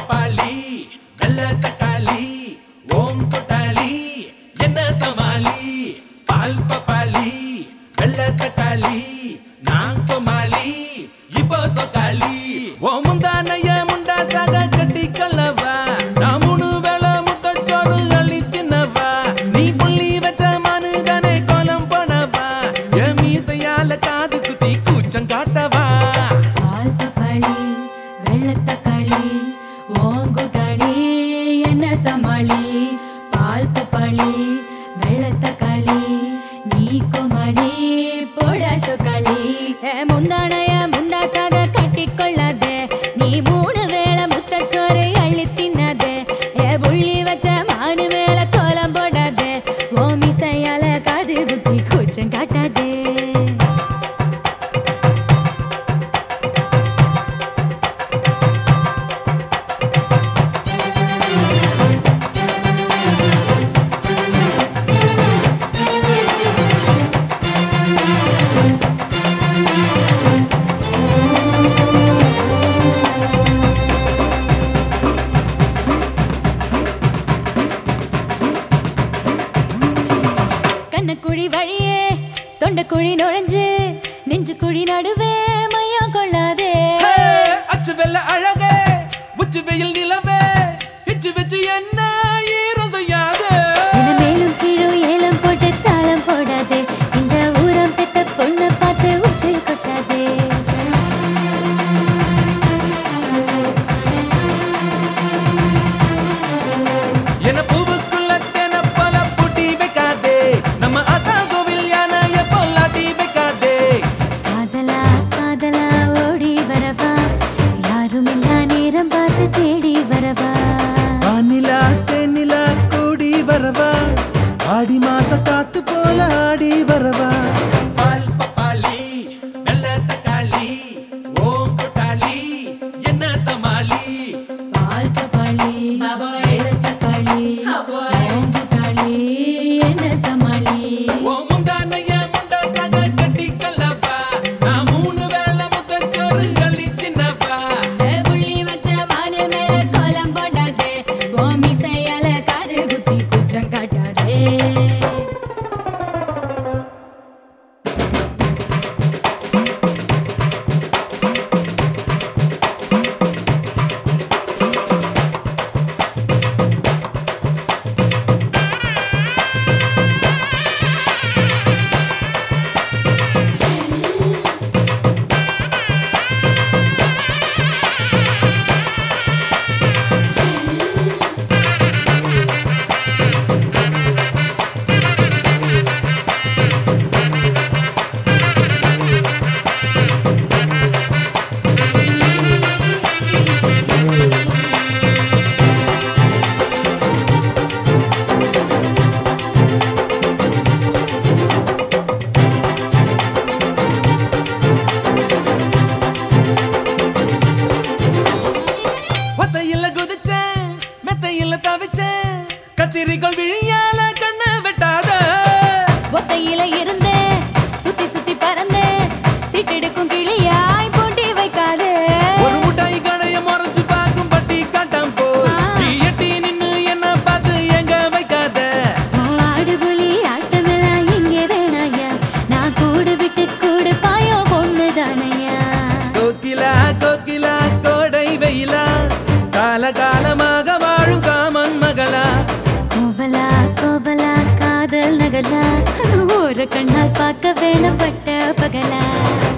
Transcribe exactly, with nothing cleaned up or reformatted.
பப்பாளி வெள்ள தக்காளி ஓம் கொட்டாளி என்ன சமாளி பால் பப்பாளி வெள்ள தக்காளி நான் கோமாளி இப்போ சொக்காளி ஓ முந்தானைய முண்டா சாக கட்டி கொள்ளவா நான் மூணு வேளை முத்தச்சோறு அள்ளி தின்னவா நீ புள்ளி வச்ச மனுதனை கோலம் போனவா என் மீசையால காது குத்தி கூச்சம் காட்டவா சமாளி பால் பப்பாளி வெள்ள தக்காளி நீ கோமாளி போடா சொக்காளி முந்தானைய முண்டாசாக கட்டிக்கொள்ளாதே நீ மூணு வேளை முத்தச்சோரை அள்ளி தின்னாதே ஏ புள்ளி வச்ச மானு மேல கோலம் போடாதே ஓ மிசையால காது குத்தி கூச்சம் காட்டாதே குழி வழியே தொண்ட குழி நுழைஞ்சு நெஞ்சு குழி நடுவே மையம் கொள்ளாதே அச்சு வெள்ள அழகே உச்சு வெயில் நிலவே இச்சு வச்சு என்ன ஈரம் செய்யாது மேலும் கீழும் ஏலம் போட்டு தாளம் போடாதே இந்த ஊரம் பெத்த பொண்ணை பார்த்து உச்சை கொட்டாதே என்ன பூவுக்குள்ள தென பல பூட்டி வைக்காதே நம்ம அத்தா கோவில் யானைய பொல்லாட்டி வைக்காதே காதலா காதலா ஓடி வரவா யாரும் இல்லா நேரம் பார்த்து தேடி வரவா வானிலா தென்னிலா கூடி வரவா ஆடி மாச காத்து போல ஆடி வரவா பால் பப்பாளி வெள்ள தக்காளி ஓம் கொட்டாளி என்ன சமாளி பால் பப்பாளி வெள்ள தக்காளி ஓம் கொட்டாளி என்ன சமாளி ஓ முந்தானைய முண்டா சாக கட்டி கொள்ளவா நான் மூணு வேளை முத்தச்சோறு அள்ளி தின்னவா புள்ளி வச்ச மானு மேல கோலம் போடாதே ஓ மிசையால காது குத்தி கூச்சம் காட்டாதே ஒத்தையில குதிச்சேன் மெத்தையில தவிச்சேன் கத்திரிக்கோள் விழியால கண்ணை வெட்டாத ஒத்தையில இருந்தே சுத்தி சுத்தி பறந்தே சிட்டெடுக்கும் கிளியாய் போட்டி வைக்காதே ஒரு முட்டாய் கடைய மறைச்சு பார்க்கும் பட்டி காட்டாம் போ நீ எட்டி நின்னு என்ன பார்த்து எங்க வைக்காத ஆடு புலி ஆட்டமெல்லாம் இங்கே வேணாயா நான் கூடு விட்டு கூடு பாயோ பொண்ணு தானையா கோகிலா கோகிலா கோடை வெயிலா கால காலமாக வாழும் காமன் மகளா கோவலா கோவலா காதல் நகலா ஒரு கண்ணால் பார்க்க வேணும் பட்ட பகலா